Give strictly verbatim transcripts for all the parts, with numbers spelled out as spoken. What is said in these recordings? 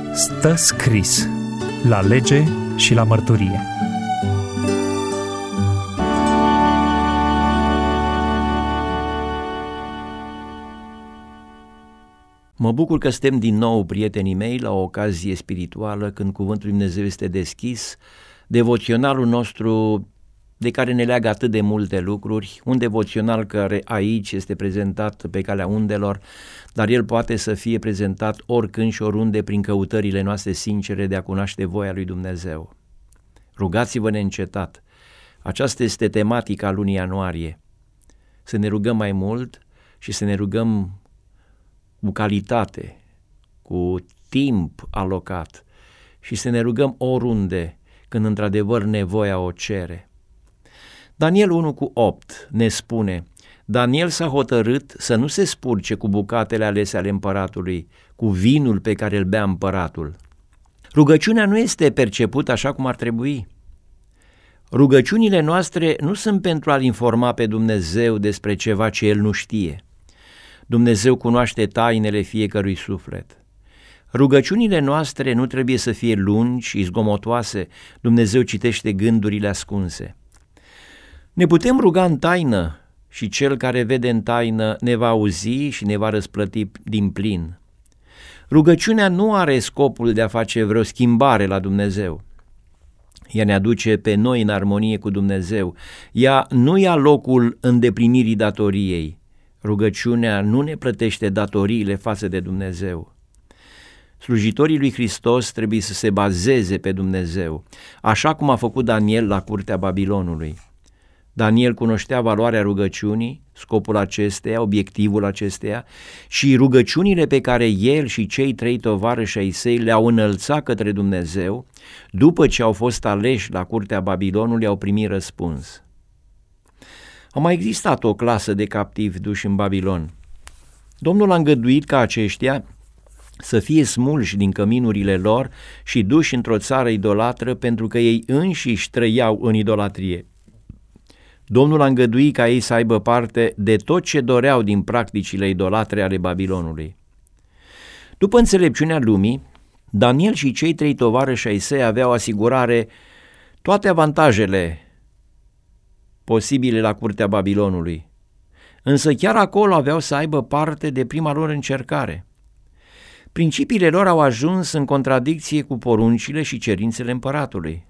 Stă scris la lege și la mărturie. Mă bucur că suntem din nou, prietenii mei, la o ocazie spirituală când Cuvântul Lui Dumnezeu este deschis, devoționalul nostru de care ne leagă atât de multe lucruri, un devoțional care aici este prezentat pe calea undelor, dar el poate să fie prezentat oricând și oriunde prin căutările noastre sincere de a cunoaște voia lui Dumnezeu. Rugați-vă neîncetat. Aceasta este tematica lunii ianuarie. Să ne rugăm mai mult și să ne rugăm cu calitate, cu timp alocat și să ne rugăm oriunde când într-adevăr nevoia o cere. Daniel unu cu opt ne spune: Daniel s-a hotărât să nu se spurce cu bucatele alese ale împăratului, cu vinul pe care îl bea împăratul. Rugăciunea nu este percepută așa cum ar trebui. Rugăciunile noastre nu sunt pentru a-L informa pe Dumnezeu despre ceva ce El nu știe. Dumnezeu cunoaște tainele fiecărui suflet. Rugăciunile noastre nu trebuie să fie lungi și zgomotoase, Dumnezeu citește gândurile ascunse. Ne putem ruga în taină și Cel care vede în taină ne va auzi și ne va răsplăti din plin. Rugăciunea nu are scopul de a face vreo schimbare la Dumnezeu. Ea ne aduce pe noi în armonie cu Dumnezeu. Ea nu ia locul îndeplinirii datoriei. Rugăciunea nu ne plătește datoriile față de Dumnezeu. Slujitorii lui Hristos trebuie să se bazeze pe Dumnezeu, așa cum a făcut Daniel la curtea Babilonului. Daniel cunoștea valoarea rugăciunii, scopul acesteia, obiectivul acesteia și rugăciunile pe care el și cei trei tovarăși ai săi le-au înălțat către Dumnezeu, după ce au fost aleși la curtea Babilonului, au primit răspuns. A mai existat o clasă de captivi duși în Babilon. Domnul a îngăduit ca aceștia să fie smulși din căminurile lor și duși într-o țară idolatră pentru că ei înșiși trăiau în idolatrie. Domnul a îngăduit ca ei să aibă parte de tot ce doreau din practicile idolatre ale Babilonului. După înțelepciunea lumii, Daniel și cei trei tovarăși ai săi aveau asigurare toate avantajele posibile la curtea Babilonului, însă chiar acolo aveau să aibă parte de prima lor încercare. Principiile lor au ajuns în contradicție cu poruncile și cerințele împăratului.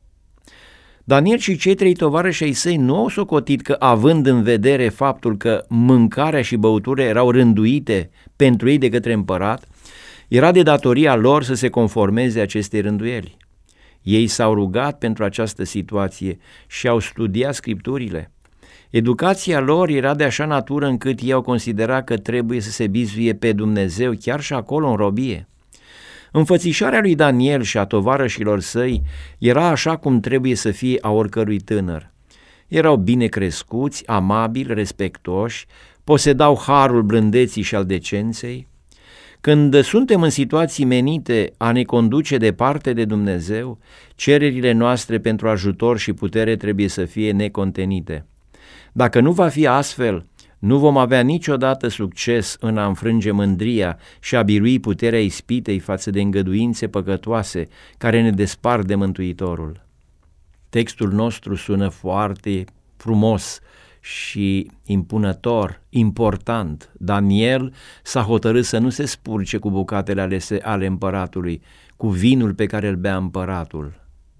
Daniel și cei trei tovarăși ai săi nu au socotit că, având în vedere faptul că mâncarea și băuturile erau rânduite pentru ei de către împărat, era de datoria lor să se conformeze acestei rânduieli. Ei s-au rugat pentru această situație și au studiat Scripturile. Educația lor era de așa natură încât ei au considerat că trebuie să se bizuie pe Dumnezeu chiar și acolo în robie. Înfățișarea lui Daniel și a tovarășilor săi era așa cum trebuie să fie a oricărui tânăr. Erau bine crescuți, amabili, respectoși, posedau harul blândeții și al decenței. Când suntem în situații menite a ne conduce departe de Dumnezeu, cererile noastre pentru ajutor și putere trebuie să fie necontenite. Dacă nu va fi astfel, nu vom avea niciodată succes în a înfrânge mândria și a birui puterea ispitei față de îngăduințe păcătoase care ne despart de Mântuitorul. Textul nostru sună foarte frumos și impunător, important. Daniel s-a hotărât să nu se spurce cu bucatele alese ale împăratului, cu vinul pe care îl bea împăratul.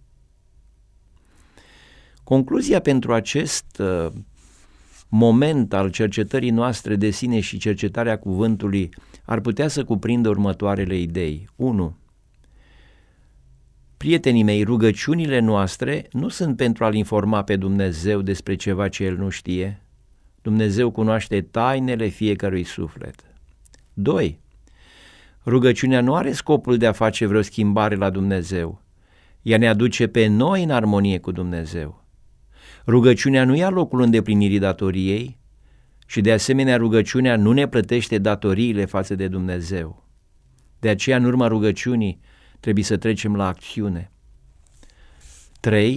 Concluzia pentru acest uh, moment al cercetării noastre de sine și cercetarea cuvântului ar putea să cuprindă următoarele idei. unu. Prietenii mei, rugăciunile noastre nu sunt pentru a-L informa pe Dumnezeu despre ceva ce El nu știe. Dumnezeu cunoaște tainele fiecărui suflet. doi. Rugăciunea nu are scopul de a face vreo schimbare la Dumnezeu. Ea ne aduce pe noi în armonie cu Dumnezeu. Rugăciunea nu ia locul îndeplinirii datoriei și de asemenea rugăciunea nu ne plătește datoriile față de Dumnezeu. De aceea, în urma rugăciunii, trebuie să trecem la acțiune. trei.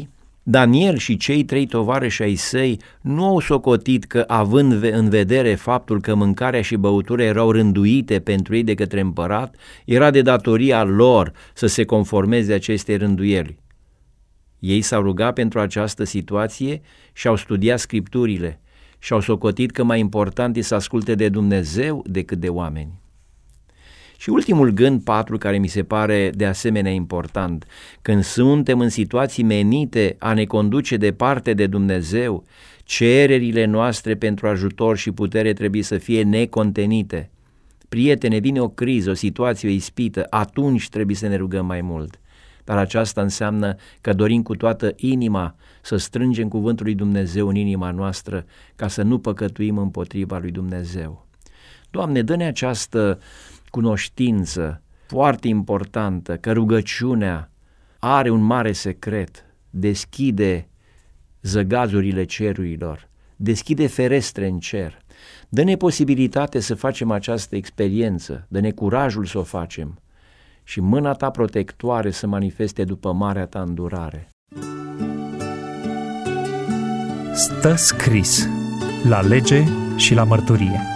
Daniel și cei trei tovarăși ai săi nu au socotit că, având în vedere faptul că mâncarea și băutura erau rânduite pentru ei de către împărat, era de datoria lor să se conformeze acestei rânduieli. Ei s-au rugat pentru această situație și au studiat Scripturile și au socotit că mai important e să asculte de Dumnezeu decât de oameni. Și ultimul gând, patru, care mi se pare de asemenea important: când suntem în situații menite a ne conduce departe de Dumnezeu, cererile noastre pentru ajutor și putere trebuie să fie necontenite. Prietene, vine o criză, o situație, o ispită, atunci trebuie să ne rugăm mai mult. Dar aceasta înseamnă că dorim cu toată inima să strângem cuvântul lui Dumnezeu în inima noastră ca să nu păcătuim împotriva lui Dumnezeu. Doamne, dă-ne această cunoștință foarte importantă, că rugăciunea are un mare secret, deschide zăgazurile cerurilor, deschide ferestre în cer. Dă-ne posibilitate să facem această experiență, dă-ne curajul să o facem și mâna ta protectoare să manifeste după marea ta îndurare. Stă scris la lege și la mărturie.